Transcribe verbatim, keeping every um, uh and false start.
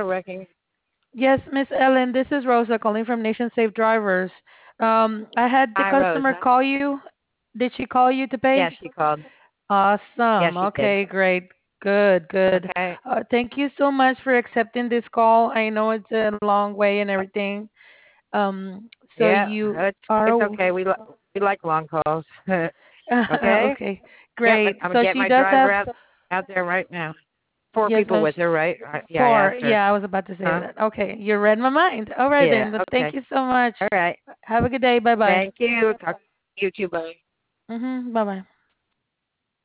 auto wrecking. Yes, Miss Ellen, this is Rosa calling from Nation Safe Drivers. Um, I had the Hi, customer Rosa. call you. Did she call you to pay? Yes, she called. Yes, Awesome. she did. Okay, great. Good, good. Okay. Uh, thank you so much for accepting this call. I know it's a long way and everything. Um, so Yeah, you it's are it's aw- okay. We li- we like long calls. Okay. okay, Yep. great. I'm gonna So get she my does driver have, out out there right now. Four yes, people ma'am. with her, right? Right. Yeah, I Four. asked her. Yeah, I was about to say Huh? that. Okay, you read my mind. All right Yeah. then. But thank Okay. you so much. All right. Have a good day. Bye bye. Thank you. Talk to you too. Bye. Mhm. Bye bye.